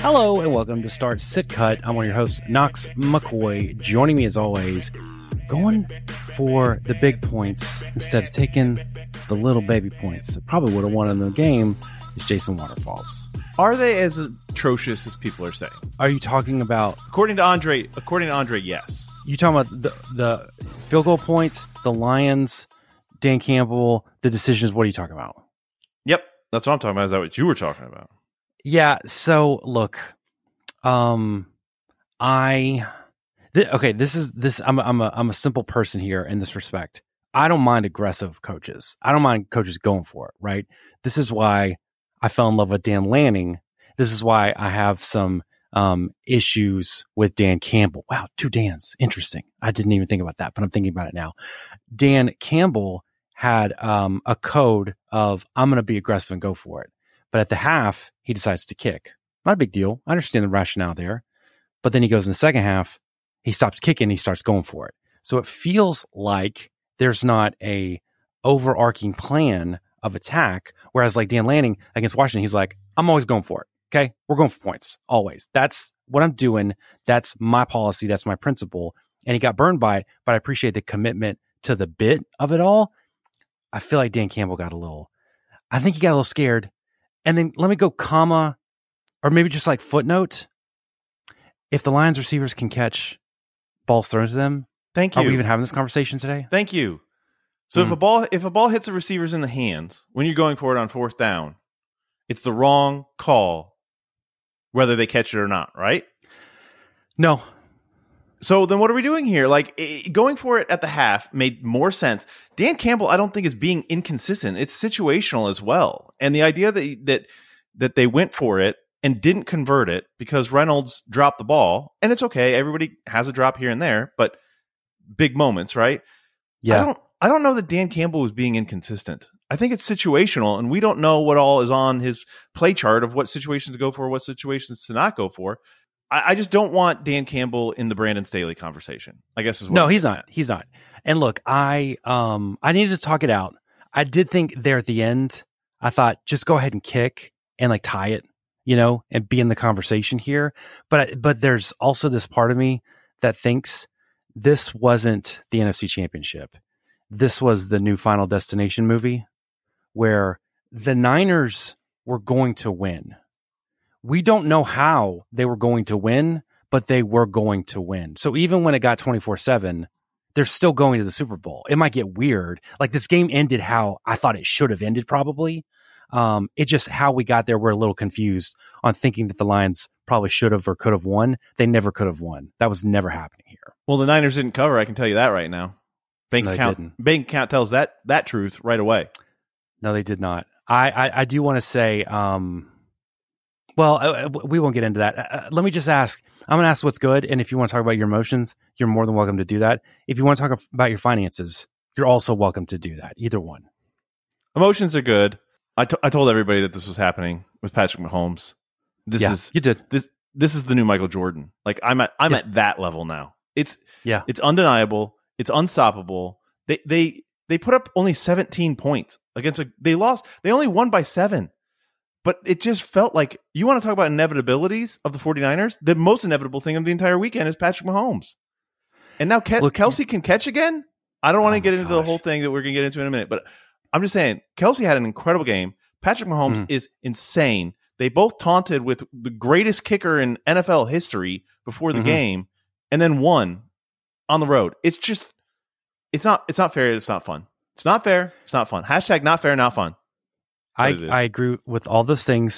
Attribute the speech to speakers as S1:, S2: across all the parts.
S1: Hello and welcome to Start Sit Cut. I'm one of your hosts, Knox McCoy. Joining me as always, going for the big points instead of taking the little baby points that probably would have won in the game is Jason Waterfalls.
S2: Are they as atrocious as people are saying?
S1: Are you talking about...
S2: According to Andre, yes.
S1: You talking about the field goal points, the Lions, Dan Campbell, the decisions? What are you talking about?
S2: Yep, that's what I'm talking about. Is that what you were talking about?
S1: Yeah, so look, I'm a simple person here in this respect. I don't mind aggressive coaches. I don't mind coaches going for it, right? This is why I fell in love with Dan Lanning. This is why I have some issues with Dan Campbell. Wow, two Dans. Interesting. I didn't even think about that, but I'm thinking about it now. Dan Campbell had a code of I'm going to be aggressive and go for it. But at the half, he decides to kick. Not a big deal. I understand the rationale there. But then he goes in the second half, he stops kicking, he starts going for it. So it feels like there's not a overarching plan of attack. Whereas like Dan Lanning against Washington, he's like, I'm always going for it. Okay? We're going for points. Always. That's what I'm doing. That's my policy. That's my principle. And he got burned by it, but I appreciate the commitment to the bit of it all. I feel like Dan Campbell I think he got a little scared. And then let me go comma, or maybe just like footnote. If the Lions receivers can catch balls thrown to them,
S2: thank you.
S1: Are we even having this conversation today?
S2: Thank you. So if a ball hits the receivers in the hands when you're going for it on fourth down, it's the wrong call, whether they catch it or not, right?
S1: No.
S2: So then what are we doing here? Like going for it at the half made more sense. Dan Campbell, I don't think is being inconsistent. It's situational as well. And the idea that they went for it and didn't convert it because Reynolds dropped the ball, and it's okay. Everybody has a drop here and there, but big moments, right?
S1: Yeah.
S2: I don't know that Dan Campbell was being inconsistent. I think it's situational, and we don't know what all is on his play chart of what situations to go for, what situations to not go for. I just don't want Dan Campbell in the Brandon Staley conversation, I guess is what
S1: No, he's not. He's not. And look, I needed to talk it out. I did think there at the end, I thought just go ahead and kick and like tie it, and be in the conversation here. But there's also this part of me that thinks this wasn't the NFC Championship. This was the new Final Destination movie where the Niners were going to win. We don't know how they were going to win, but they were going to win. So even when it got 24-7, they're still going to the Super Bowl. It might get weird. Like this game ended how I thought it should have ended probably. It just how we got there, we're a little confused on thinking that the Lions probably should have or could have won. They never could have won. That was never happening here.
S2: Well, the Niners didn't cover. I can tell you that right now. Bank account tells that truth right away.
S1: No, they did not. I do want to say, we won't get into that. Let me just ask. I'm going to ask what's good. And if you want to talk about your emotions, you're more than welcome to do that. If you want to talk about your finances, you're also welcome to do that. Either one.
S2: Emotions are good. I told everybody that this was happening with Patrick Mahomes.
S1: You did.
S2: This is the new Michael Jordan. Like I'm at that level now. It's undeniable. It's unstoppable. They put up only 17 points against they lost. They only won by 7. But it just felt like, you want to talk about inevitabilities of the 49ers? The most inevitable thing of the entire weekend is Patrick Mahomes. And now Kelsey can catch again? I don't want to get into the whole thing that we're going to get into in a minute, but I'm just saying, Kelsey had an incredible game. Patrick Mahomes is insane. They both taunted with the greatest kicker in NFL history before the game, and then won on the road. It's just, it's not fair. It's not fun. It's not fair. It's not fun. # not fair, not fun.
S1: I agree with all those things.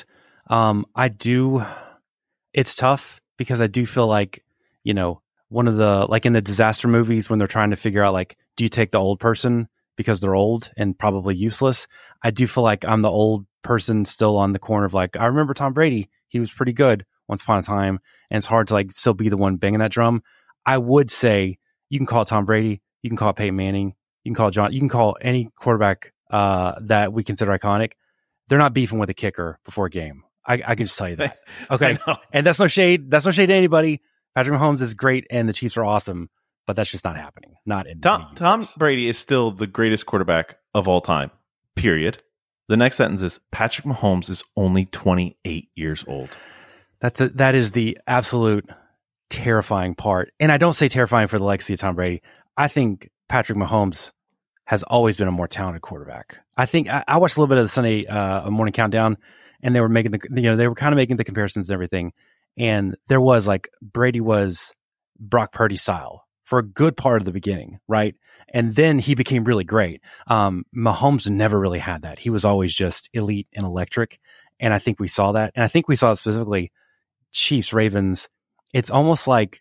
S1: It's tough because I do feel like, one of the, like in the disaster movies when they're trying to figure out, like, do you take the old person because they're old and probably useless? I do feel like I'm the old person still on the corner of like, I remember Tom Brady. He was pretty good once upon a time. And it's hard to like still be the one banging that drum. I would say you can call it Tom Brady. You can call it Peyton Manning. You can call it John. You can call any quarterback that we consider iconic. They're not beefing with a kicker before a game. I can just tell you that. Okay. And that's no shade. That's no shade to anybody. Patrick Mahomes is great and the Chiefs are awesome, but that's just not happening. Not in
S2: Tom Brady is still the greatest quarterback of all time. Period. The next sentence is Patrick Mahomes is only 28 years old.
S1: That is the absolute terrifying part. And I don't say terrifying for the legacy of Tom Brady. I think Patrick Mahomes has always been a more talented quarterback. I think I watched a little bit of the Sunday morning countdown, and they were making they were kind of making the comparisons and everything. And there was like Brady was Brock Purdy style for a good part of the beginning, right? And then he became really great. Mahomes never really had that. He was always just elite and electric. And I think we saw that. And I think we saw it specifically Chiefs, Ravens. It's almost like,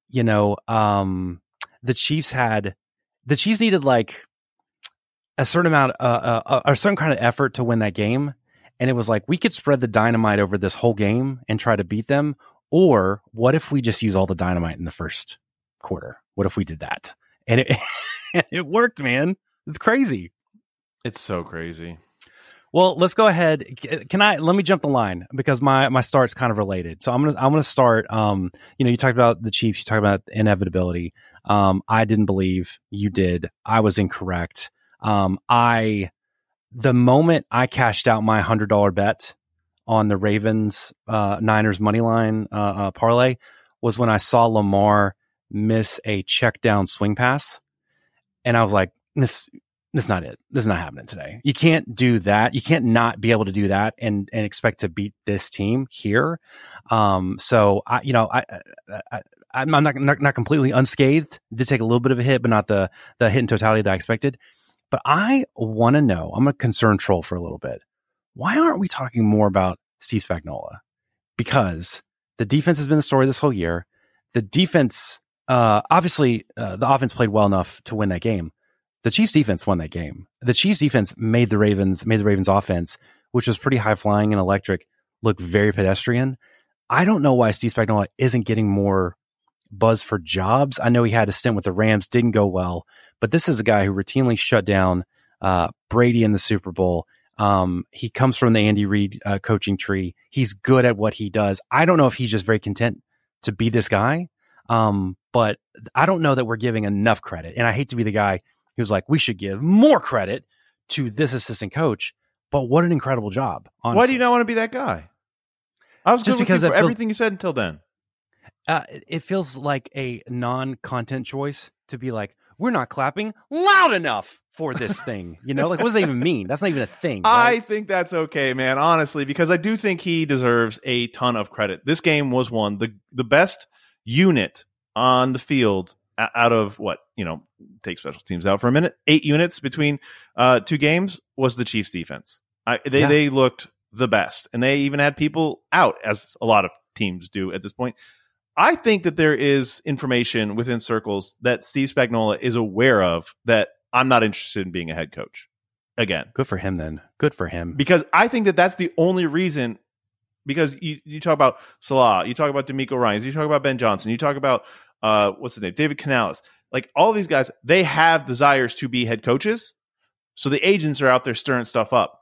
S1: the Chiefs needed like a certain amount, a certain kind of effort to win that game. And it was like, we could spread the dynamite over this whole game and try to beat them. Or what if we just use all the dynamite in the first quarter? What if we did that? And it worked, man. It's crazy.
S2: It's so crazy.
S1: Well, let's go ahead. Let me jump the line because my start's kind of related. So I'm gonna start. You talked about the Chiefs. You talked about inevitability. I didn't believe, you did. I was incorrect. The moment I cashed out my $100 bet on the Ravens Niners money line parlay was when I saw Lamar miss a check down swing pass, and I was like, this is not it. This is not happening today. You can't do that. You can't not be able to do that and expect to beat this team here. So I'm not completely unscathed. Did take a little bit of a hit, but not the hit in totality that I expected. But I want to know, I'm a concerned troll for a little bit. Why aren't we talking more about Steve Spagnuolo? Because the defense has been the story this whole year. The defense, obviously, the offense played well enough to win that game. The Chiefs defense won that game. The Chiefs defense made the Ravens offense, which was pretty high flying and electric, look very pedestrian. I don't know why Steve Spagnuolo isn't getting more buzz for jobs. I know he had a stint with the Rams, didn't go well, but this is a guy who routinely shut down Brady in the Super Bowl. He comes from the Andy Reid coaching tree. He's good at what he does. I don't know if he's just very content to be this guy, but I don't know that we're giving enough credit. And I hate to be the guy who's like, we should give more credit to this assistant coach, but what an incredible job. Honestly.
S2: Why do you not want to be that guy? I was just because of everything you said until then.
S1: It feels like a non-content choice to be like, we're not clapping loud enough for this thing. Like, what does that even mean? That's not even a thing. Right?
S2: I think that's okay, man, honestly, because I do think he deserves a ton of credit. This game was the best unit on the field out of what, take special teams out for a minute, 8 units between 2 games was the Chiefs defense. They looked the best, and they even had people out, as a lot of teams do at this point. I think that there is information within circles that Steve Spagnuolo is aware of that I'm not interested in being a head coach again.
S1: Good for him then. Good for him.
S2: Because I think that that's the only reason, because you talk about Salah, you talk about DeMeco Ryans, you talk about Ben Johnson, you talk about what's his name, David Canales. Like, all these guys, they have desires to be head coaches. So the agents are out there stirring stuff up.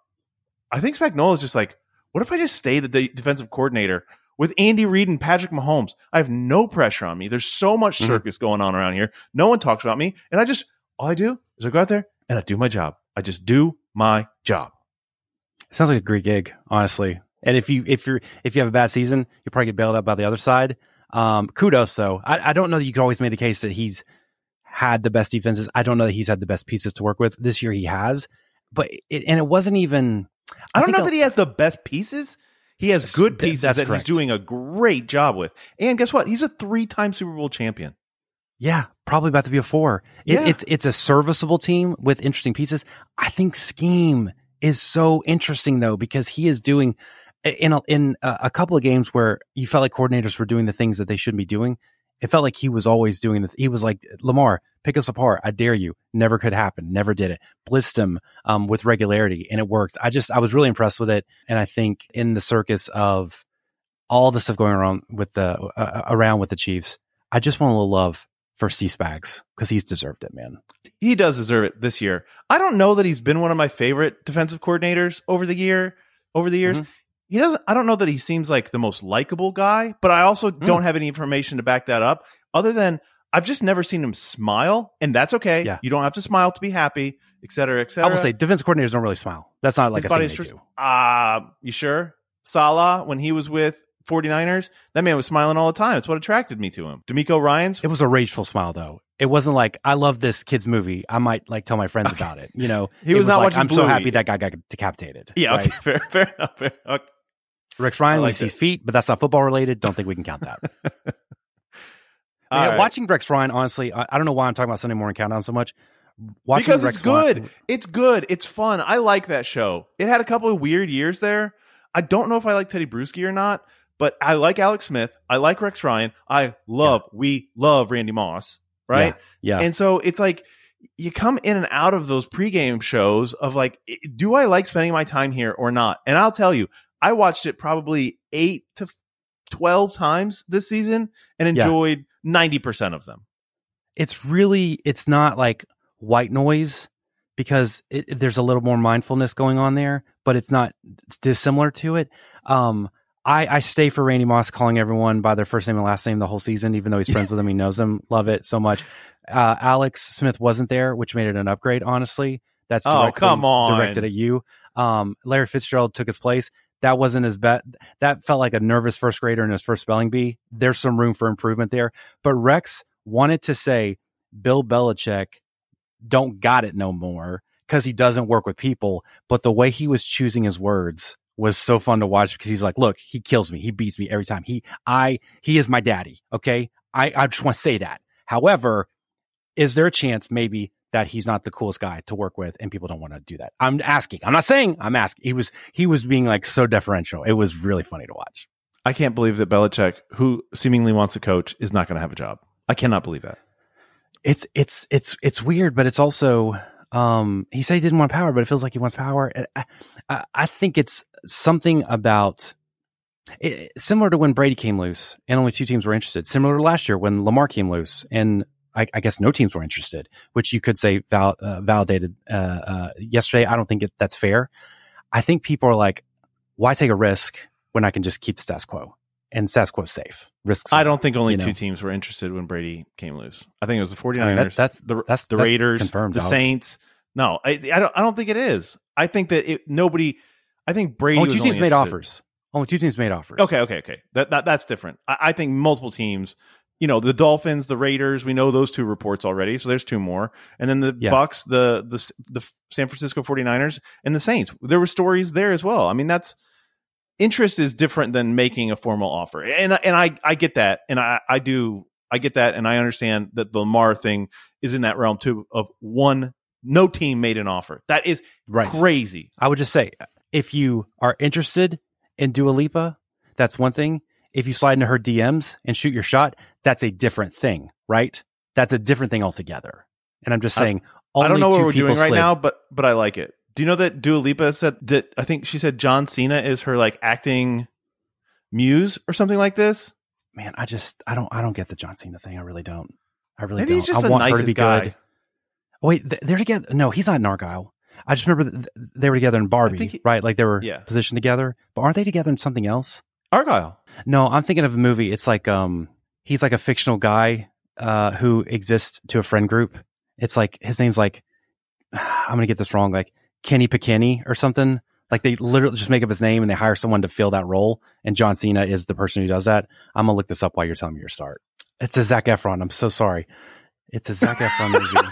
S2: I think Spagnuolo is just like, what if I just stay the defensive coordinator with Andy Reid and Patrick Mahomes? I have no pressure on me. There's so much circus going on around here. No one talks about me. And all I do is I go out there and I do my job. I just do my job.
S1: It sounds like a great gig, honestly. And if you have a bad season, you'll probably get bailed out by the other side. Kudos though. I don't know that you could always make the case that he's had the best defenses. I don't know that he's had the best pieces to work with. This year he has, but it wasn't even.
S2: I don't know that he has the best pieces. He has good pieces that he's doing a great job with. And guess what? He's a 3-time Super Bowl champion.
S1: Yeah, probably about to be a 4. It's a serviceable team with interesting pieces. I think scheme is so interesting though, because he is doing in a couple of games where you felt like coordinators were doing the things that they shouldn't be doing. It felt like he was always doing he was like, Lamar, pick us apart. I dare you. Never could happen. Never did it. Blitzed him with regularity, and it worked. I was really impressed with it. And I think in the circus of all the stuff going around with the Chiefs, I just want a little love for Steve Spags because he's deserved it, man.
S2: He does deserve it this year. I don't know that he's been one of my favorite defensive coordinators over the years. Mm-hmm. I don't know that he seems like the most likable guy, but I also don't have any information to back that up other than I've just never seen him smile, and that's okay. Yeah. You don't have to smile to be happy, et cetera, et cetera.
S1: I will say defensive coordinators don't really smile. That's not like a thing they do.
S2: You sure? Salah, when he was with 49ers, that man was smiling all the time. It's what attracted me to him. D'Amico Ryans.
S1: It was a rageful smile, though. It wasn't like, I love this kid's movie, I might like tell my friends about it. You know,
S2: he was not like, watching
S1: I'm
S2: Bluey.
S1: So happy that guy got decapitated.
S2: Yeah,
S1: right?
S2: Okay, fair enough. Okay.
S1: Rex Ryan, we see his feet, but that's not football related. Don't think we can count that. Watching Rex Ryan, honestly, I don't know why I'm talking about Sunday Morning Countdown so much.
S2: Because Rex it's good. Ryan, it's good. It's fun. I like that show. It had a couple of weird years there. I don't know if I like Teddy Bruschi or not, but I like Alex Smith. I like Rex Ryan. We love Randy Moss, right?
S1: Yeah.
S2: And so it's like you come in and out of those pregame shows of like, do I like spending my time here or not? And I'll tell you, I watched it probably 8 to 12 times this season and enjoyed 90% of them.
S1: It's not like white noise because there's a little more mindfulness going on there, but it's not dissimilar to it. I stay for Randy Moss calling everyone by their first name and last name the whole season, even though he's friends with them. He knows them. Love it so much. Alex Smith wasn't there, which made it an upgrade, honestly. That's directed at you. Larry Fitzgerald took his place. That wasn't as bad. That felt like a nervous first grader in his first spelling bee. There's some room for improvement there. But Rex wanted to say Bill Belichick don't got it no more because he doesn't work with people. But the way he was choosing his words was so fun to watch because he's like, look, he kills me. He beats me every time. He is my daddy. Okay. I just want to say that. However, is there a chance maybe that he's not the coolest guy to work with and people don't want to do that? I'm asking. I'm not saying. I'm asking. He was being like so deferential. It was really funny to watch.
S2: I can't believe that Belichick, who seemingly wants to coach, is not going to have a job. I cannot believe that.
S1: It's weird, but it's also, he said he didn't want power, but it feels like he wants power. I think it's something about similar to when Brady came loose and only 2 teams were interested. Similar to last year when Lamar came loose and I guess no teams were interested, which you could say validated yesterday. I don't think that's fair. I think people are like, why take a risk when I can just keep the status quo? And status quo safe. Risks.
S2: I don't think only 2 teams were interested when Brady came loose. I think it was the 49ers, that's the Raiders, confirmed, the Saints. No, I don't think it is. I think that I think Brady
S1: only 2 teams made offers. Only 2 teams made offers.
S2: Okay. That's different. I think multiple teams, the Dolphins, the Raiders, we know those 2 reports already. So there's 2 more. And then the Bucks, the San Francisco 49ers and the Saints. There were stories there as well. I mean, interest is different than making a formal offer. And I get that. And I get that. And I understand that the Lamar thing is in that realm too of no team made an offer. That is crazy.
S1: I would just say, if you are interested in Dua Lipa, that's one thing. If you slide into her DMs and shoot your shot, that's a different thing, right? That's a different thing altogether. And I'm just saying,
S2: I don't know what we're doing right now, but I like it. Do you know that Dua Lipa said that? I think she said John Cena is her like acting muse or something like this.
S1: Man, I don't get the John Cena thing. I really don't.
S2: Maybe
S1: don't.
S2: He's just the nicest her to be guy. Good.
S1: Wait, they're together. No, he's not in Argyle. I just remember they were together in Barbie, right? Like they were positioned together. But aren't they together in something else?
S2: Argyle.
S1: No, I'm thinking of a movie. It's like he's like a fictional guy who exists to a friend group. It's like his name's like I'm gonna get this wrong, like Kenny Pickeny or something. Like they literally just make up his name and they hire someone to fill that role. And John Cena is the person who does that. I'm gonna look this up while you're telling me your start. It's a Zac Efron. I'm so sorry. It's a Zac Efron movie.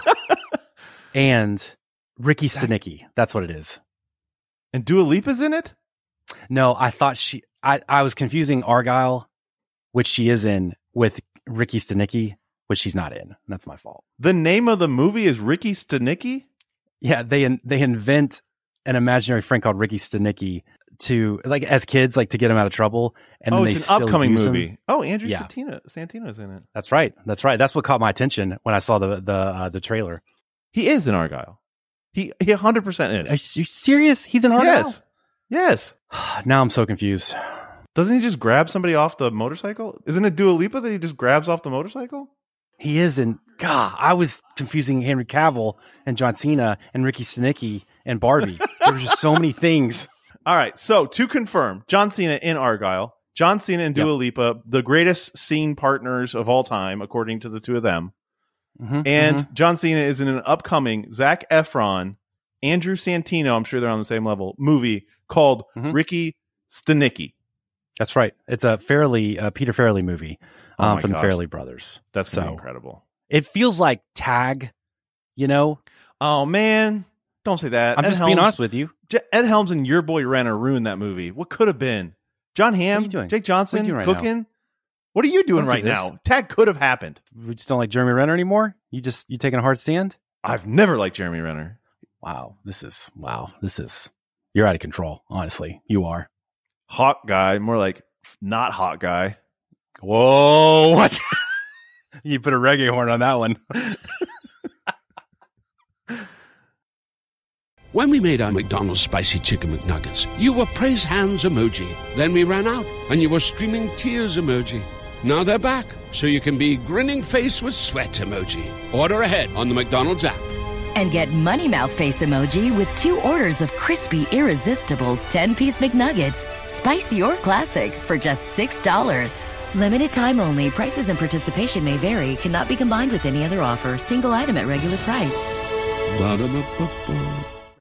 S1: And Ricky Stenicki. That's what it is.
S2: And Dua Lipa's in it?
S1: No, I thought I was confusing Argyle, which she is in, with Ricky Stenicki, which she's not in. That's my fault.
S2: The name of the movie is Ricky Stenicki?
S1: Yeah, they invent an imaginary friend called Ricky Stenicki to, like, as kids, like to get him out of trouble. And then
S2: it's an upcoming movie. Oh, Andrew Santino's in it. That's
S1: right. That's what caught my attention when I saw the trailer.
S2: He is in Argyle. He 100% is.
S1: Are you serious? He's in Argyle?
S2: Yes.
S1: Now I'm so confused.
S2: Doesn't he just grab somebody off the motorcycle? Isn't it Dua Lipa that he just grabs off the motorcycle?
S1: He is in. God, I was confusing Henry Cavill and John Cena and Ricky Stenicki and Barbie. There were just so many things.
S2: All right. So to confirm, John Cena in Argyle, John Cena and Dua Lipa, the greatest scene partners of all time, according to the 2 of them. And John Cena is in an upcoming Zac Efron, Andrew Santino, I'm sure they're on the same level, movie called Ricky Stenicki.
S1: That's right. It's a Peter Farrelly movie from the Farrelly brothers.
S2: That's so incredible.
S1: It feels like Tag, you know?
S2: Oh, man. Don't say that.
S1: I'm just being honest with you.
S2: Ed Helms and Your Boy Renner ruined that movie. What could have been? John Hamm, Jake Johnson, cooking. What are you doing right now? Tag could have happened.
S1: We just don't like Jeremy Renner anymore? You taking a hard stand?
S2: I've never liked Jeremy Renner.
S1: Wow. You're out of control. Honestly, you are.
S2: Hot guy, more like not hot guy.
S1: Whoa. What? You put a reggae horn on that one.
S3: When we made our McDonald's Spicy Chicken McNuggets, you were praise hands emoji. Then we ran out, and you were streaming tears emoji. Now they're back, so you can be grinning face with sweat emoji. Order ahead on the McDonald's app.
S4: And get Money Mouth face emoji with 2 orders of crispy, irresistible 10-piece McNuggets, spicy or classic, for just $6. Limited time only. Prices and participation may vary. Cannot be combined with any other offer. Single item at regular price.
S3: Ba-da-ba-ba-ba.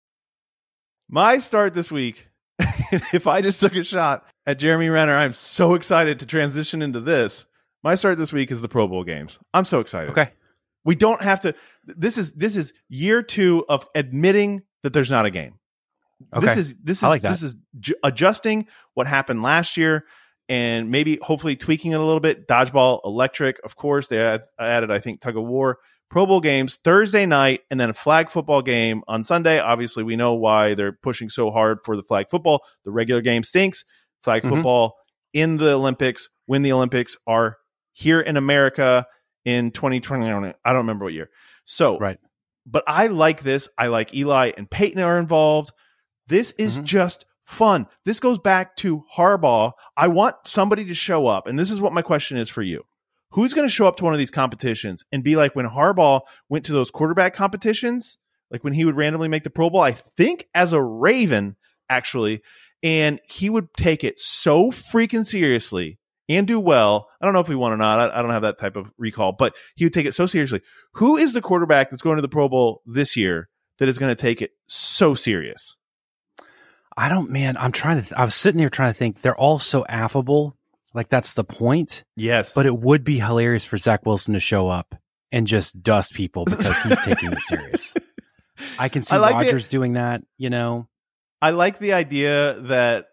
S2: My start this week, if I just took a shot at Jeremy Renner, I'm so excited to transition into this. My start this week is the Pro Bowl games. I'm so excited.
S1: Okay.
S2: We don't have to. This is year 2 of admitting that there's not a game.
S1: Okay.
S2: This is adjusting what happened last year and maybe hopefully tweaking it a little bit. Dodgeball, electric, of course. They added, I think, tug of war. Pro Bowl games Thursday night, and then a flag football game on Sunday. Obviously, we know why they're pushing so hard for the flag football. The regular game stinks. Flag football in the Olympics, when the Olympics are here in America in 2020. I don't remember what year. So,
S1: right.
S2: But I like this. I like Eli and Peyton are involved. This is just fun. This goes back to Harbaugh. I want somebody to show up, and this is what my question is for you. Who's going to show up to one of these competitions and be like when Harbaugh went to those quarterback competitions, like when he would randomly make the Pro Bowl, I think as a Raven, actually, and he would take it so freaking seriously and do well. I don't know if he won or not. I don't have that type of recall, but he would take it so seriously. Who is the quarterback that's going to the Pro Bowl this year that is going to take it so serious?
S1: I was sitting here trying to think. They're all so affable. Like, that's the point.
S2: Yes.
S1: But it would be hilarious for Zach Wilson to show up and just dust people because he's taking it serious. I can see Rodgers doing that, you know.
S2: I like the idea that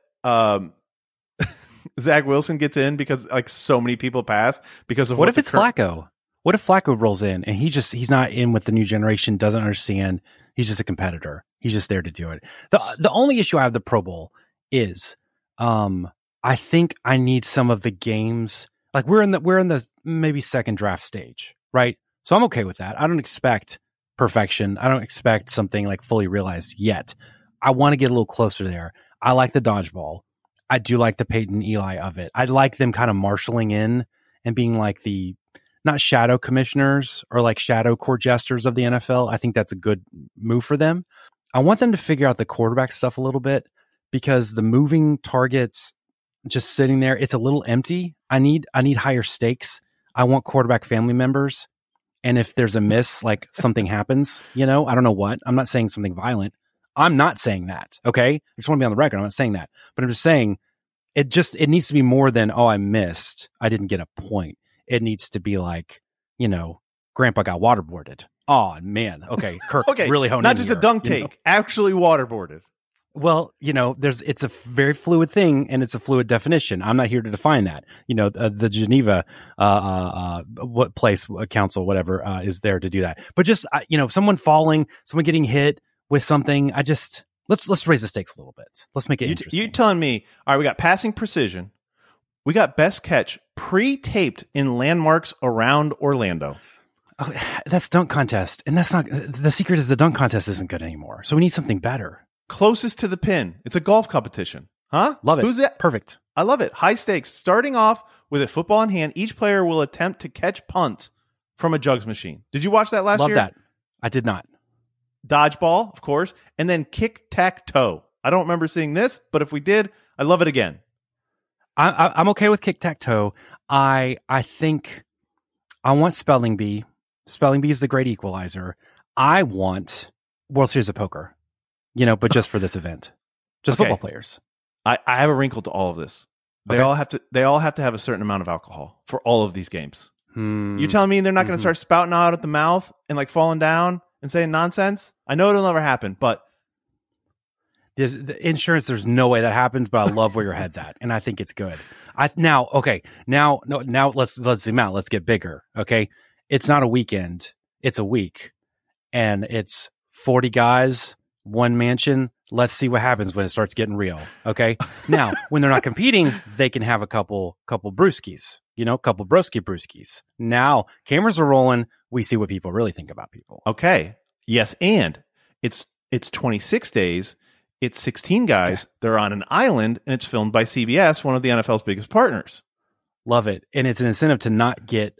S2: Zach Wilson gets in because like so many people pass because of
S1: what if it's Flacco? What if Flacco rolls in and he's not in with the new generation, doesn't understand. He's just a competitor. He's just there to do it. The only issue I have with the Pro Bowl is I think I need some of the games. Like we're in the maybe second draft stage, right? So I'm okay with that. I don't expect perfection. I don't expect something like fully realized yet. I want to get a little closer there. I like the dodgeball. I do like the Peyton Eli of it. I like them kind of marshaling in and being like the not shadow commissioners or like shadow court jesters of the NFL. I think that's a good move for them. I want them to figure out the quarterback stuff a little bit because the moving targets just sitting there, it's a little empty. I need higher stakes. I want quarterback family members. And if there's a miss, like something happens, you know, I don't know what. I'm not saying something violent. I'm not saying that. Okay. I just want to be on the record. I'm not saying that, but I'm just saying it needs to be more than, oh, I missed. I didn't get a point. It needs to be like, you know, grandpa got waterboarded. Oh man. Okay. Kirk really honed in.
S2: Not just a dunk take, actually waterboarded.
S1: Well, you know, it's a very fluid thing and it's a fluid definition. I'm not here to define that. You know, the Geneva, council, whatever, is there to do that. But just, you know, someone falling, someone getting hit with something. Let's raise the stakes a little bit. Let's make it interesting.
S2: You're telling me, all right, we got passing precision. We got best catch pre-taped in landmarks around Orlando.
S1: Oh, that's dunk contest. And that's not, the secret is the dunk contest isn't good anymore. So we need something better.
S2: Closest to the pin. It's a golf competition. Huh?
S1: Love it.
S2: Who's that?
S1: Perfect.
S2: I love it. High stakes. Starting off with a football in hand, each player will attempt to catch punts from a jugs machine. Did you watch that last year?
S1: Love that. I did not.
S2: Dodgeball, of course, and then kick-tack-toe. I don't remember seeing this, but if we did, I love it again.
S1: I'm okay with kick-tack-toe. I think I want Spelling Bee. Spelling Bee is the great equalizer. I want World Series of Poker, you know, but just for this event. Just football players.
S2: I have a wrinkle to all of this. They all have to have a certain amount of alcohol for all of these games. You telling me they're not going to start spouting out at the mouth and like falling down and saying nonsense? I know it'll never happen, but
S1: the insurance, there's no way that happens. But I love where your head's at, and I think it's good. Now let's zoom out. Let's get bigger. Okay, it's not a weekend; it's a week, and it's 40 guys, one mansion. Let's see what happens when it starts getting real. Okay. Now, when they're not competing, they can have a couple brewskis, couple brewskis. Now cameras are rolling. We see what people really think about people.
S2: Okay. Yes. And it's 26 days. It's 16 guys. Okay. They're on an island and it's filmed by CBS, one of the NFL's biggest partners.
S1: Love it. And it's an incentive to not get,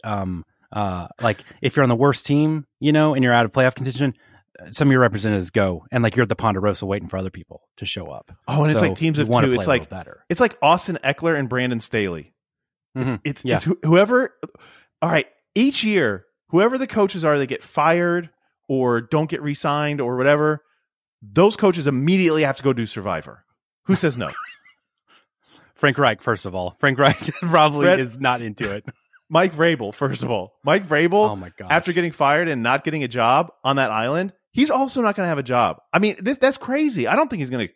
S1: like if you're on the worst team, and you're out of playoff contention, some of your representatives go and like you're at the Ponderosa waiting for other people to show up.
S2: Oh, and it's like teams of two. It's like better. It's like Austin Eckler and Brandon Staley. Mm-hmm. It's whoever. All right, each year, whoever the coaches are, they get fired or don't get re-signed or whatever. Those coaches immediately have to go do Survivor. Who says no?
S1: Frank Reich, first of all. Frank Reich probably is not into it.
S2: Mike Vrabel, first of all. Mike Vrabel,
S1: oh my gosh,
S2: after getting fired and not getting a job on that island, he's also not going to have a job. I mean, that's crazy. I don't think he's going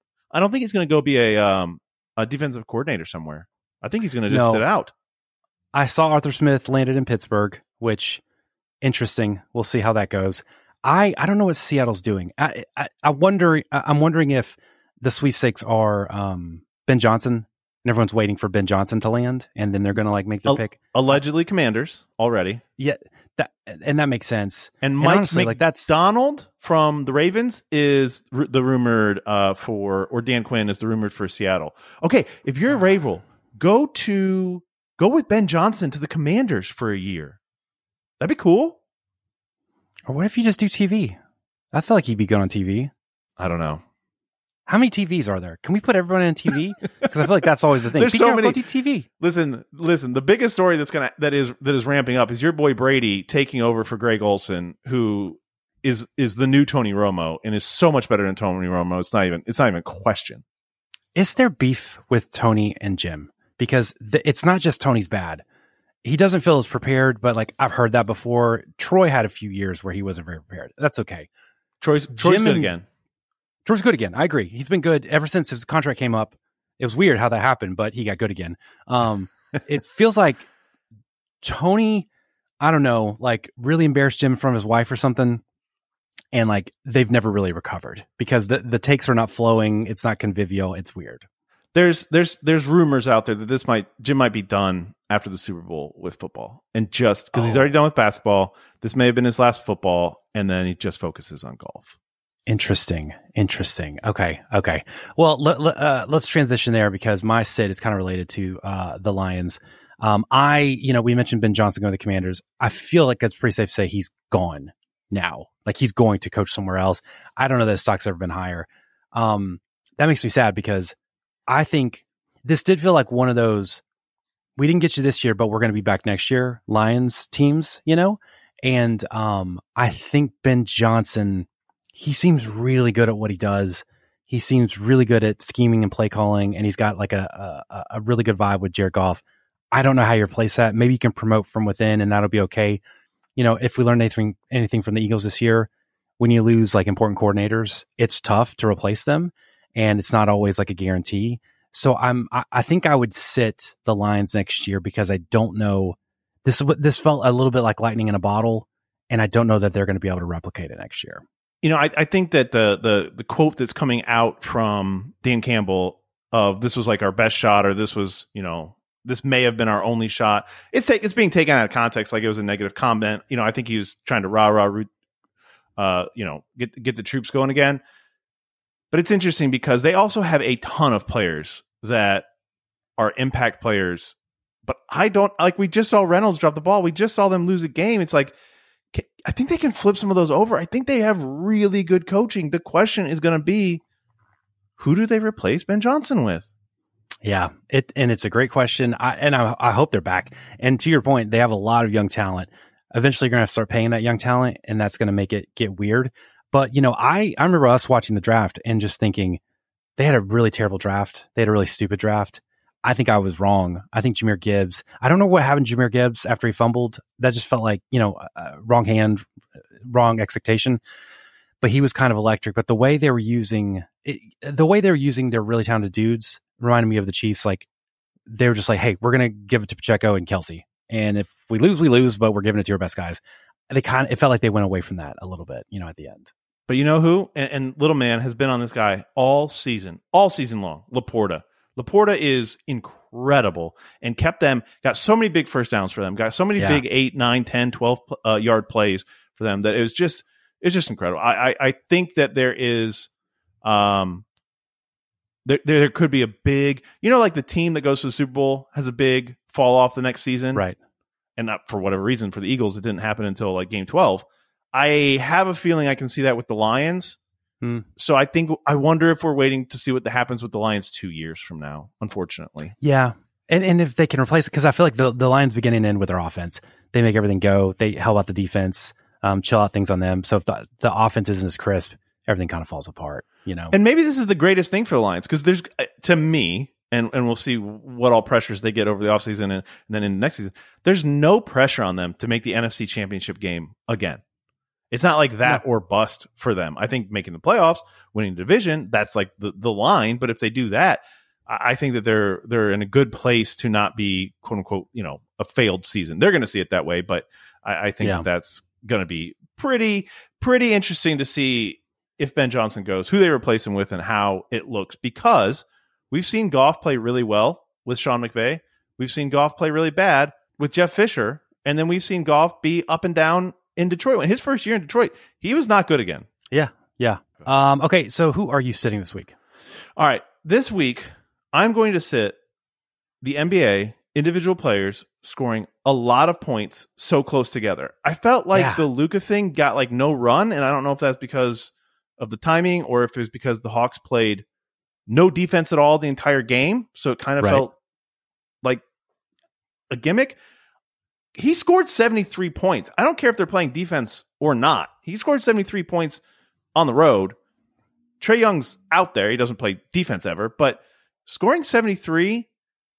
S2: to go be a defensive coordinator somewhere. I think he's going to just sit out.
S1: I saw Arthur Smith landed in Pittsburgh, which interesting. We'll see how that goes. I don't know what Seattle's doing. I'm wondering if the sweepstakes are Ben Johnson. And everyone's waiting for Ben Johnson to land, and then they're going to like make their pick.
S2: Allegedly, Commanders already.
S1: Yeah, that makes sense.
S2: And Mike honestly, Donald from the Ravens is the rumored or Dan Quinn is the rumored for Seattle. Okay, if you're a Vrabel, go with Ben Johnson to the Commanders for a year. That'd be cool.
S1: Or what if you just do TV? I feel like he'd be good on TV.
S2: I don't know.
S1: How many TVs are there? Can we put everyone on TV? Because I feel like that's always the thing.
S2: There's so many
S1: TV.
S2: Listen. The biggest story that is ramping up is your boy Brady taking over for Greg Olsen, who is the new Tony Romo and is so much better than Tony Romo. It's not even a question.
S1: Is there beef with Tony and Jim? Because it's not just Tony's bad. He doesn't feel as prepared, but like I've heard that before. Troy had a few years where he wasn't very prepared. That's okay.
S2: Troy's good again.
S1: Troy's good again. I agree. He's been good ever since his contract came up. It was weird how that happened, but he got good again. It feels like Tony, I don't know, like really embarrassed Jim in front of his wife or something. And like they've never really recovered because the takes are not flowing. It's not convivial. It's weird.
S2: There's rumors out there that Jim might be done after the Super Bowl with football, and just because he's already done with basketball, this may have been his last football, and then he just focuses on golf.
S1: Interesting. Okay. Well, let's transition there because my sit is kind of related to the Lions. We mentioned Ben Johnson going to the Commanders. I feel like it's pretty safe to say he's gone now. Like he's going to coach somewhere else. I don't know that his stock's ever been higher. That makes me sad because I think this did feel like one of those, we didn't get you this year, but we're going to be back next year, Lions teams, And I think Ben Johnson, he seems really good at what he does. He seems really good at scheming and play calling, and he's got like a really good vibe with Jared Goff. I don't know how you replace that. Maybe you can promote from within, and that'll be okay. If we learn anything from the Eagles this year, when you lose like important coordinators, it's tough to replace them, and it's not always like a guarantee. So I think I would sit the Lions next year because I don't know. This felt a little bit like lightning in a bottle, and I don't know that they're going to be able to replicate it next year.
S2: I think that the quote that's coming out from Dan Campbell of this was like our best shot, or this was, this may have been our only shot. It's being taken out of context, like it was a negative comment. I think he was trying to get the troops going again. But it's interesting because they also have a ton of players that are impact players. But we just saw Reynolds drop the ball. We just saw them lose a game. It's like, I think they can flip some of those over. I think they have really good coaching. The question is going to be, who do they replace Ben Johnson with?
S1: Yeah, it's a great question. I hope they're back. And to your point, they have a lot of young talent. Eventually, you're going to have to start paying that young talent, and that's going to make it get weird. But, I remember us watching the draft and just thinking they had a really terrible draft. They had a really stupid draft. I think I was wrong. I think Jahmyr Gibbs, I don't know what happened to Jahmyr Gibbs after he fumbled. That just felt like, wrong hand, wrong expectation. But he was kind of electric. But the way they were using their really talented dudes reminded me of the Chiefs. Like, they were just like, hey, we're going to give it to Pacheco and Kelsey. And if we lose, we lose, but we're giving it to your best guys. It felt like they went away from that a little bit, at the end.
S2: But you know who? And little man has been on this guy all season long. Laporta. Laporta is incredible and got so many big first downs for them, got so many big 8, 9, 10, 12 yard plays for them that it's just incredible. I think that there is, there could be a big, like the team that goes to the Super Bowl has a big fall off the next season.
S1: Right.
S2: And not for whatever reason, for the Eagles, it didn't happen until like game 12. I have a feeling I can see that with the Lions. So I wonder if we're waiting to see what happens with the Lions 2 years from now, unfortunately.
S1: Yeah. And if they can replace it, because I feel like the Lions begin and end with their offense. They make everything go. They help out the defense, chill out things on them. So if the offense isn't as crisp, everything kind of falls apart,
S2: And maybe this is the greatest thing for the Lions, because there's, to me, and we'll see what all pressures they get over the offseason and then in the next season, there's no pressure on them to make the NFC Championship game again. It's not like that or bust for them. I think making the playoffs, winning the division, that's like the line. But if they do that, I think that they're in a good place to not be, quote unquote, a failed season. They're going to see it that way, but I think that's going to be pretty interesting to see if Ben Johnson goes, who they replace him with, and how it looks. Because we've seen Goff play really well with Sean McVay. We've seen Goff play really bad with Jeff Fisher, and then we've seen Goff be up and down in Detroit. In his first year in Detroit, he was not good again.
S1: Yeah. Okay, so who are you sitting this week?
S2: All right, this week I'm going to sit the NBA individual players scoring a lot of points so close together. I felt like the Luka thing got like no run, and I don't know if that's because of the timing or if it was because the Hawks played no defense at all the entire game, so it kind of felt like a gimmick. He scored 73 points. I don't care if they're playing defense or not. He scored 73 points on the road. Trae Young's out there. He doesn't play defense ever, but scoring 73,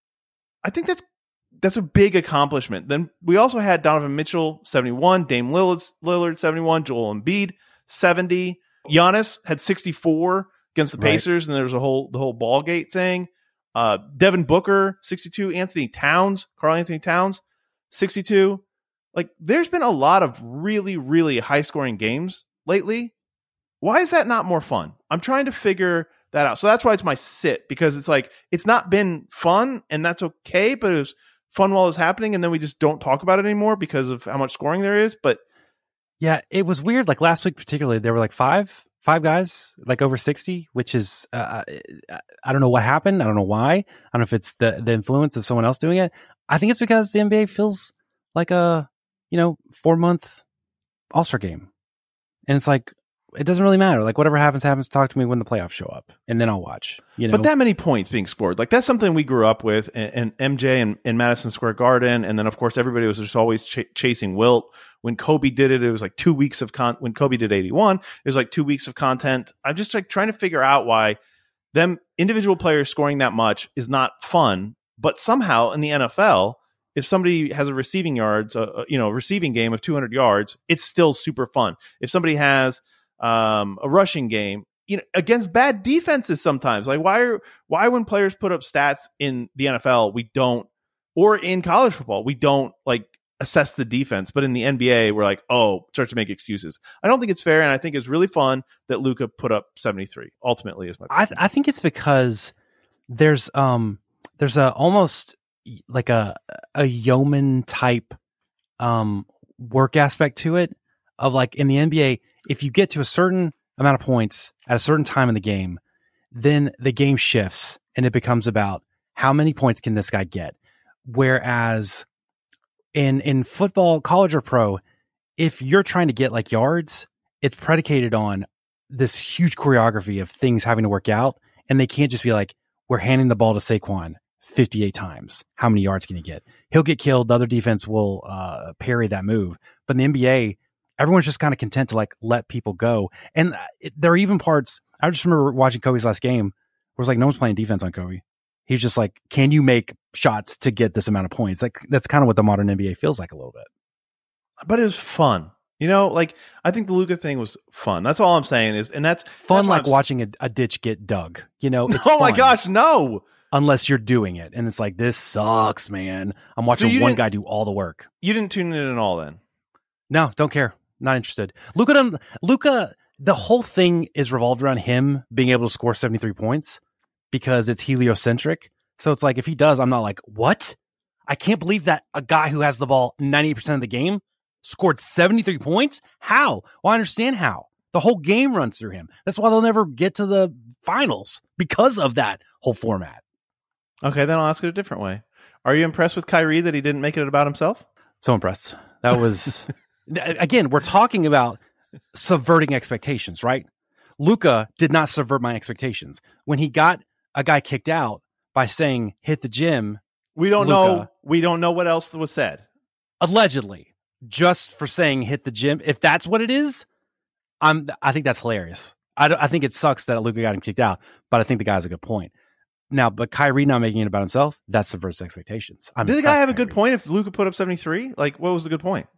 S2: I think that's a big accomplishment. Then we also had Donovan Mitchell, 71, Dame Lillard, 71, Joel Embiid, 70. Giannis had 64 against the Pacers, and there was the whole Ballgate thing. Devin Booker, 62, Karl Anthony Towns, 62. Like, there's been a lot of really, really high scoring games lately. Why is that not more fun? I'm trying to figure that out. So that's why it's my sit, because it's like, it's not been fun, and that's okay, but it was fun while it was happening, and then we just don't talk about it anymore because of how much scoring there is. But
S1: yeah, it was weird. Like last week particularly, there were like five guys like over 60, which is I don't know what happened. I don't know why. I don't know if it's the influence of someone else doing it. I think it's because the NBA feels like a 4-month All-Star game, and it's like, it doesn't really matter. Like, whatever happens. Talk to me when the playoffs show up, and then I'll watch.
S2: But that many points being scored, like, that's something we grew up with, and MJ in Madison Square Garden, and then of course everybody was just always chasing Wilt. When Kobe did it, it was like 2 weeks of when Kobe did 81, it was like 2 weeks of content. I'm just like trying to figure out why them individual players scoring that much is not fun. But somehow in the NFL, if somebody has a receiving yards, receiving game of 200 yards, it's still super fun. If somebody has a rushing game, against bad defenses sometimes, like why when players put up stats in the NFL, we don't, or in college football, we don't like assess the defense, but in the NBA, we're like, start to make excuses. I don't think it's fair, and I think it's really fun that Luka put up 73. Ultimately, is my point.
S1: I think it's because there's a almost like a yeoman type work aspect to it, of like in the NBA, if you get to a certain amount of points at a certain time in the game, then the game shifts and it becomes about how many points can this guy get. Whereas in football, college or pro, if you're trying to get like yards, it's predicated on this huge choreography of things having to work out. And they can't just be like, we're handing the ball to Saquon 58 times. How many yards can he get? He'll get killed. The other defense will parry that move. But in the NBA, everyone's just kind of content to like let people go. And there are even parts, I just remember watching Kobe's last game where it was like, no one's playing defense on Kobe. He's just like, can you make shots to get this amount of points? Like that's kind of what the modern NBA feels like a little bit.
S2: But it was fun. You know, like I think the Luka thing was fun. That's all I'm saying is, and that's
S1: fun, like watching a ditch get dug. You know, it's
S2: oh my
S1: fun,
S2: gosh, no!
S1: Unless you're doing it, and it's like this sucks, man. I'm watching one guy do all the work.
S2: You didn't tune in at all, then?
S1: No, don't care. Not interested. Luka. The whole thing is revolved around him being able to score 73 points because it's heliocentric. So it's like if he does, I'm not like, what? I can't believe that a guy who has the ball 90% of the game scored 73 points? How? Well, I understand how. The whole game runs through him. That's why they'll never get to the finals because of that whole format.
S2: Okay, then I'll ask it a different way. Are you impressed with Kyrie that he didn't make it about himself?
S1: So impressed. That was, again, we're talking about subverting expectations, right? Luka did not subvert my expectations. When he got a guy kicked out by saying, hit the gym.
S2: We don't know what else was said.
S1: Allegedly. Just for saying hit the gym. If that's what it is, I think that's hilarious. I think it sucks that Luka got him kicked out, but I think the guy has a good point. Now, but Kyrie not making it about himself, that subverts expectations.
S2: Did the guy have a good point if Luka put up 73? Like, what was the good point?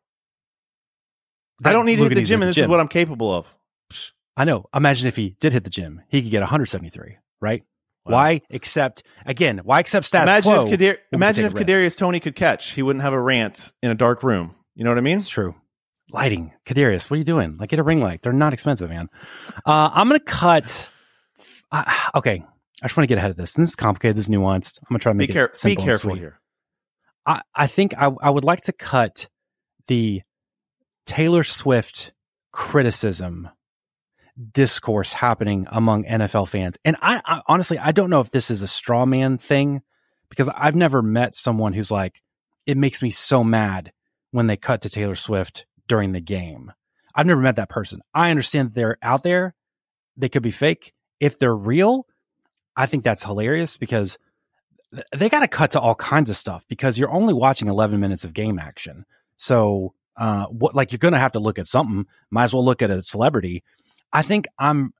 S2: I don't need to hit the gym, and this is what I'm capable of.
S1: I know. Imagine if he did hit the gym. He could get 173, right? Wow. Why accept stats quo?
S2: Imagine if Kadarius Toney could catch. He wouldn't have a rant in a dark room. You know what I mean?
S1: It's true. Lighting. Kadarius, what are you doing? Like, get a ring light. They're not expensive, man. I'm going to cut. Okay. I just want to get ahead of this. This is complicated. This is nuanced. I'm going to try to make it simple. Be careful here. I think I would like to cut the Taylor Swift criticism discourse happening among NFL fans. And I honestly, I don't know if this is a straw man thing because I've never met someone who's like, it makes me so mad when they cut to Taylor Swift during the game. I've never met that person. I understand that they're out there. They could be fake. If they're real, I think that's hilarious because they got to cut to all kinds of stuff because you're only watching 11 minutes of game action. So you're going to have to look at something. Might as well look at a celebrity. I think am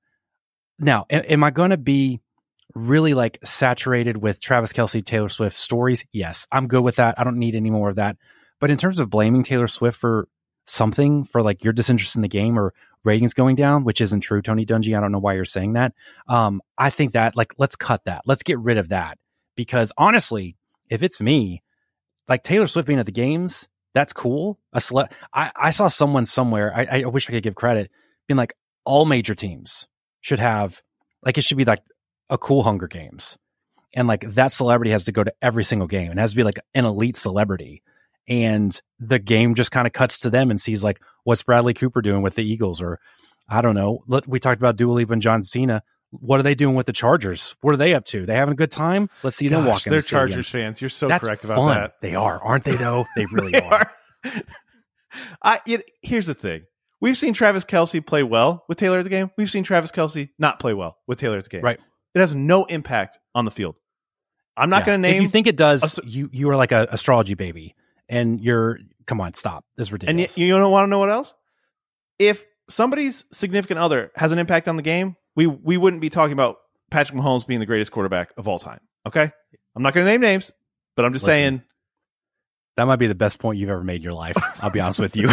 S1: I going to be really like saturated with Travis Kelce, Taylor Swift stories? Yes, I'm good with that. I don't need any more of that. But in terms of blaming Taylor Swift for something, for like your disinterest in the game or ratings going down, which isn't true, Tony Dungy, I don't know why you're saying that. I think that like, let's cut that. Let's get rid of that. Because honestly, if it's me, like Taylor Swift being at the games, that's cool. I saw someone somewhere, I wish I could give credit, being like, all major teams should have, like, it should be like a cool Hunger Games. And like that celebrity has to go to every single game and has to be like an elite celebrity. And the game just kind of cuts to them and sees like, what's Bradley Cooper doing with the Eagles? Or I don't know. We talked about Dua Lipa and John Cena. What are they doing with the Chargers? What are they up to? They having a good time? Let's see them walking.
S2: They're Chargers fans. You're so correct about that.
S1: They are, aren't they? Though they really are.
S2: Here's the thing: we've seen Travis Kelce play well with Taylor at the game. We've seen Travis Kelce not play well with Taylor at the game.
S1: Right.
S2: It has no impact on the field. I'm not going to name.
S1: If you think it does, you are like a astrology baby, and come on, stop. This is ridiculous.
S2: And you don't want to know what else? If somebody's significant other has an impact on the game, we wouldn't be talking about Patrick Mahomes being the greatest quarterback of all time. Okay? I'm not going to name names, but I'm just saying.
S1: That might be the best point you've ever made in your life. I'll be honest with you.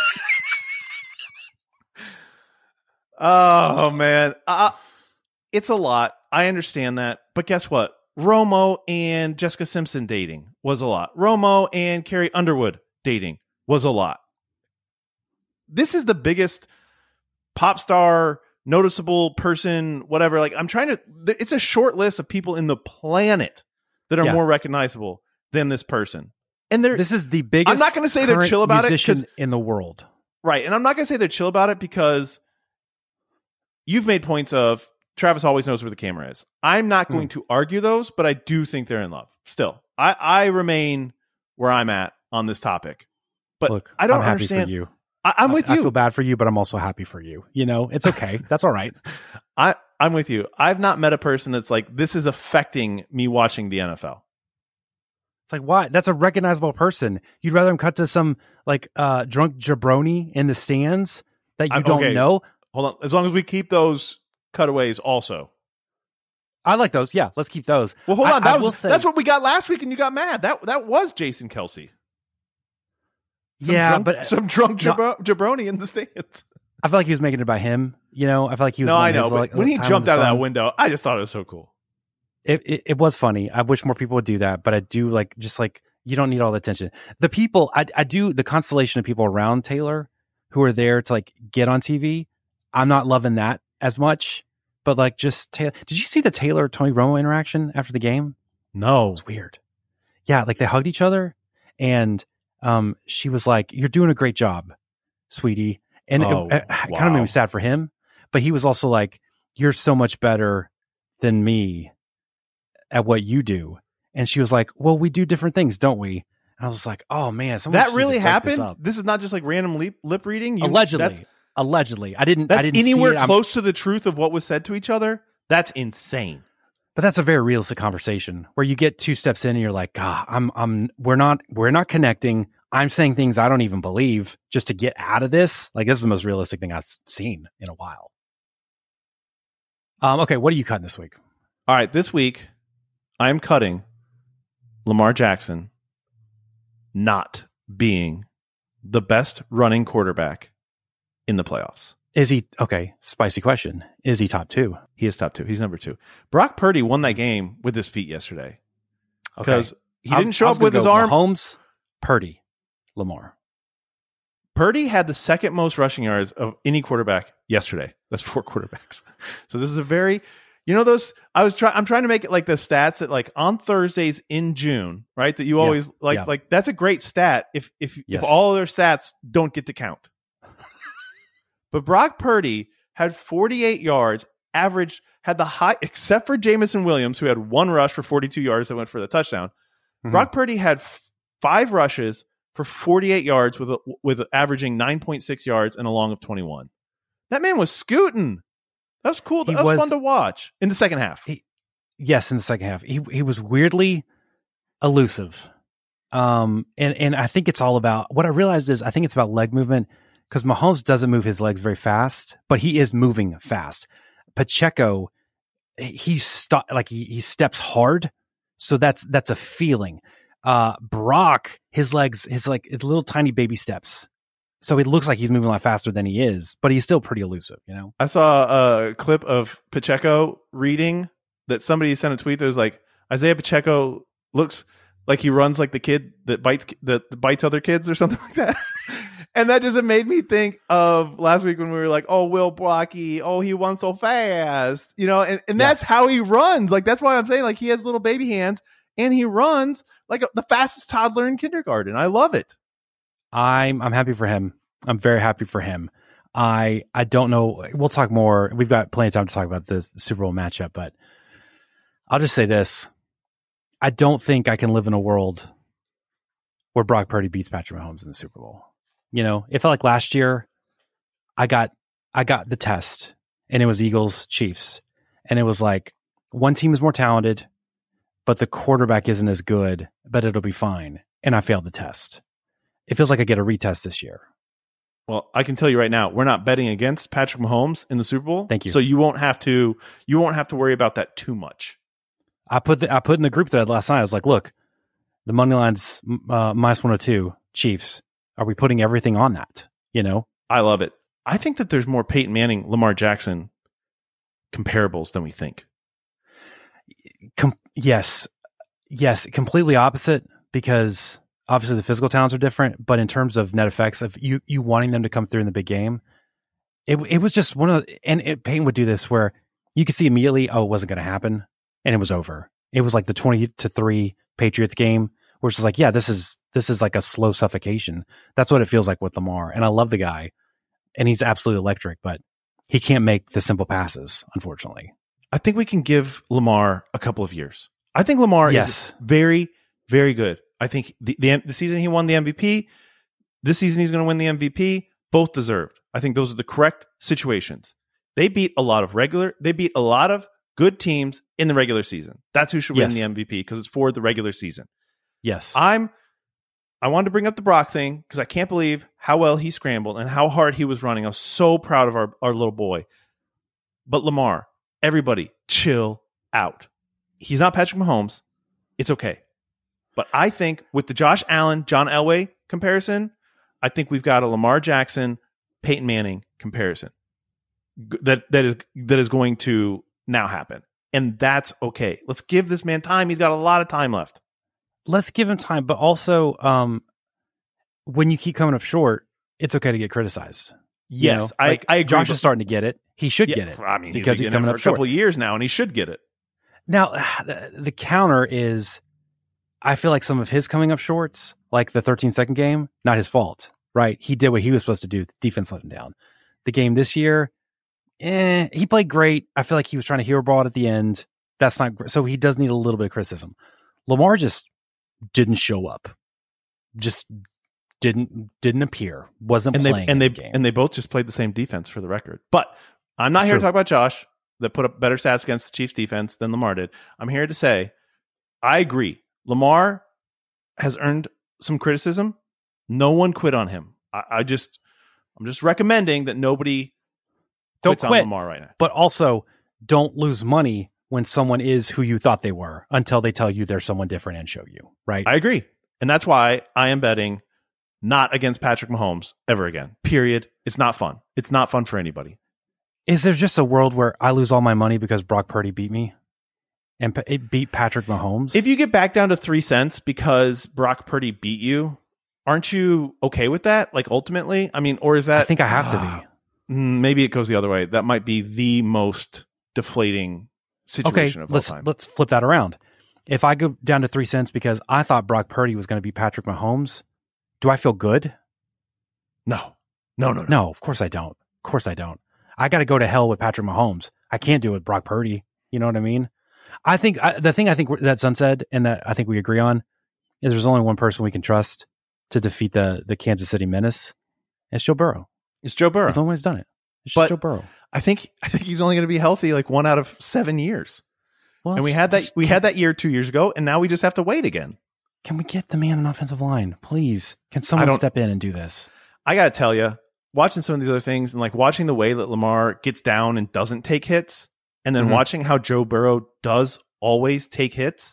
S2: Oh, man. It's a lot. I understand that. But guess what? Romo and Jessica Simpson dating was a lot. Romo and Carrie Underwood dating was a lot. This is the biggest pop star, noticeable person, whatever. Like, it's a short list of people in the planet that are more recognizable than this person. And
S1: this is the biggest.
S2: I'm not going to say they're chill about it
S1: in the world.
S2: Right. And I'm not going to say they're chill about it because you've made points of Travis always knows where the camera is. I'm not going to argue those, but I do think they're in love. Still, I remain where I'm at on this topic. But
S1: look,
S2: I don't
S1: I'm happy
S2: understand.
S1: For you.
S2: I'm with you.
S1: I feel bad for you, but I'm also happy for you. You know, it's okay. That's all right.
S2: I'm with you. I've not met a person that's like, this is affecting me watching the NFL.
S1: It's like, why? That's a recognizable person. You'd rather him cut to some like drunk jabroni in the stands that you don't know?
S2: Hold on. As long as we keep those cutaways also.
S1: I like those. Yeah, let's keep those.
S2: Well, hold on. That's what we got last week, and you got mad. That was Jason Kelce. Some drunk jabroni in the stands.
S1: I feel like he was making it by him. I feel like he was.
S2: No, I know. But when he jumped out of that window, I just thought it was so cool.
S1: It was funny. I wish more people would do that, but I do you don't need all the attention. The people, I do the constellation of people around Taylor who are there to get on TV. I'm not loving that as much. But just Taylor. Did you see the Taylor Tony Romo interaction after the game?
S2: No,
S1: it's weird. Yeah, they hugged each other, and she was like, "You're doing a great job, sweetie," and it kind of made me sad for him. But he was also like, "You're so much better than me at what you do," and she was like, "Well, we do different things, don't we?" And I was like, "Oh man,
S2: that really happened. This is not just random lip reading.
S1: Allegedly, I didn't
S2: anywhere
S1: see it.
S2: close to the truth of what was said to each other. That's insane.
S1: But that's a very realistic conversation where you get 2 steps in and you're like, God, we're not connecting. I'm saying things I don't even believe just to get out of this. This is the most realistic thing I've seen in a while. Okay, what are you cutting this week?
S2: All right, this week I'm cutting Lamar Jackson not being the best running quarterback in the playoffs.
S1: Is he okay? Spicy question. Is he top 2?
S2: He is top 2. He's number 2. Brock Purdy won that game with his feet yesterday because he didn't show up with his arm.
S1: Mahomes, Purdy, Lamar.
S2: Purdy had the second most rushing yards of any quarterback yesterday. That's 4 quarterbacks. So this is a very, I'm trying to make it like the stats that on Thursdays in June, right? That you always like that's a great stat if all other stats don't get to count. But Brock Purdy had 48 yards, had the high, except for Jamison Williams, who had 1 rush for 42 yards that went for the touchdown. Mm-hmm. Brock Purdy had 5 rushes for 48 yards with averaging 9.6 yards and a long of 21. That man was scooting. That was cool. That was fun to watch in the second half.
S1: Yes, in the second half. He was weirdly elusive. And I think it's all about, what I realized is I think it's about leg movement. Because Mahomes doesn't move his legs very fast, but he is moving fast. Pacheco, he steps hard, so that's a feeling. Brock, his legs, little tiny baby steps, so it looks like he's moving a lot faster than he is, but he's still pretty elusive.
S2: I saw a clip of Pacheco reading that somebody sent a tweet that was like, Isaiah Pacheco looks like he runs like the kid that bites other kids or something like that. And that just made me think of last week when we were like, oh, Will Blocky, oh, he runs so fast, and that's how he runs. That's why I'm saying he has little baby hands and he runs like the fastest toddler in kindergarten. I love it.
S1: I'm happy for him. I'm very happy for him. I don't know. We'll talk more. We've got plenty of time to talk about the Super Bowl matchup, but I'll just say this. I don't think I can live in a world where Brock Purdy beats Patrick Mahomes in the Super Bowl. It felt like last year I got the test and it was Eagles Chiefs. And it was like one team is more talented, but the quarterback isn't as good, but it'll be fine. And I failed the test. It feels like I get a retest this year.
S2: Well, I can tell you right now, we're not betting against Patrick Mahomes in the Super Bowl.
S1: Thank you.
S2: So you won't have to worry about that too much.
S1: I put in the group thread last night. I was like, look, the money line's minus 102 Chiefs. Are we putting everything on that?
S2: I love it. I think that there's more Peyton Manning, Lamar Jackson comparables than we think.
S1: Yes, completely opposite, because obviously the physical talents are different, but in terms of net effects of you wanting them to come through in the big game, it was just Peyton would do this where you could see immediately, oh, it wasn't going to happen, and it was over. It was like the 20-3 Patriots game, where it's just like, yeah, this is like a slow suffocation. That's what it feels like with Lamar. And I love the guy, and he's absolutely electric, but he can't make the simple passes, unfortunately.
S2: I think we can give Lamar a couple of years. I think Lamar is very, very good. I think the season he won the MVP, this season he's going to win the MVP, both deserved. I think those are the correct situations. They beat a lot of good teams in the regular season. That's who should win the MVP, because it's for the regular season.
S1: Yes.
S2: I wanted to bring up the Brock thing because I can't believe how well he scrambled and how hard he was running. I was so proud of our little boy. But Lamar, everybody, chill out. He's not Patrick Mahomes. It's okay. But I think with the Josh Allen, John Elway comparison, I think we've got a Lamar Jackson, Peyton Manning comparison that is going to now happen. And that's okay. Let's give this man time. He's got a lot of time left.
S1: Let's give him time. But also, when you keep coming up short, it's okay to get criticized.
S2: Yes,
S1: I agree. Josh is starting to get it. He should get it.
S2: I mean,
S1: because he's coming up
S2: for a
S1: short.
S2: couple of years now, and he should get it.
S1: Now, the counter is, I feel like some of his coming up shorts, like the 13-second game, not his fault, right? He did what he was supposed to do. The defense let him down. The game this year, he played great. I feel like he was trying to hero ball at the end. That's not great. So he does need a little bit of criticism. Lamar just didn't show up. Just didn't appear. Wasn't playing.
S2: And they both just played the same defense for the record. But I'm not here to talk about Josh that put up better stats against the Chiefs defense than Lamar did. I'm here to say I agree. Lamar has earned some criticism. No one quit on him. I'm just recommending that nobody
S1: don't quit
S2: on Lamar right now.
S1: But also don't lose money when someone is who you thought they were until they tell you they're someone different and show you, right?
S2: I agree. And that's why I am betting not against Patrick Mahomes ever again. Period. It's not fun. It's not fun for anybody.
S1: Is there just a world where I lose all my money because Brock Purdy beat me and it beat Patrick Mahomes?
S2: If you get back down to 3 cents because Brock Purdy beat you, aren't you okay with that? Like ultimately? I mean, or is that...
S1: I think I have to be.
S2: Maybe it goes the other way. That might be the most deflating situation of all time.
S1: Let's flip that around. If I go down to 3 cents because I thought Brock Purdy was going to beat Patrick Mahomes, do I feel good?
S2: No,
S1: of course I don't. I got to go to hell with Patrick Mahomes. I can't do it with Brock Purdy. You know what I mean? I think the thing that Sun said and that I think we agree on is there's only one person we can trust to defeat the Kansas City Menace. It's Joe Burrow.
S2: It's Joe Burrow.
S1: He's always done it. It's just Joe Burrow.
S2: I think he's only going to be healthy like 1 out of 7 years. Well, and we had that year 2 years ago, and now we just have to wait again.
S1: Can we get the man on offensive line, please? Can someone step in and do this?
S2: I got to tell you, watching some of these other things and like watching the way that Lamar gets down and doesn't take hits, and then watching how Joe Burrow does always take hits,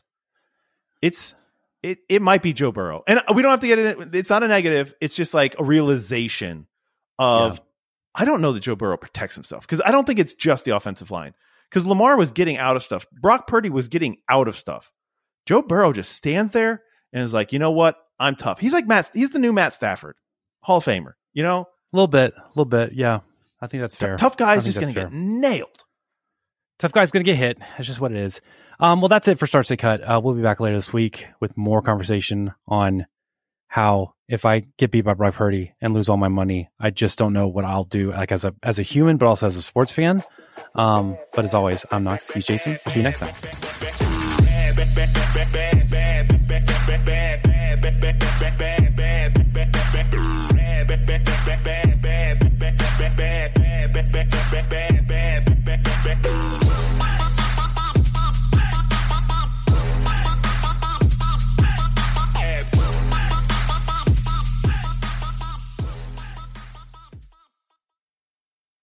S2: it might be Joe Burrow. And we don't have to get it. It's not a negative. It's just like a realization of, I don't know that Joe Burrow protects himself because I don't think it's just the offensive line. Because Lamar was getting out of stuff. Brock Purdy was getting out of stuff. Joe Burrow just stands there and is like, you know what? I'm tough. He's like he's the new Matt Stafford, Hall of Famer, you know?
S1: A little bit. Yeah. I think that's fair.
S2: Tough guy's just going to get nailed.
S1: Tough guy's going to get hit. That's just what it is. Well, that's it for Start Say Cut. We'll be back later this week with more conversation on how if I get beat by Brock Purdy and lose all my money, I just don't know what I'll do like as a human, but also as a sports fan. But as always, I'm Knox. He's Jason. We'll see you next time.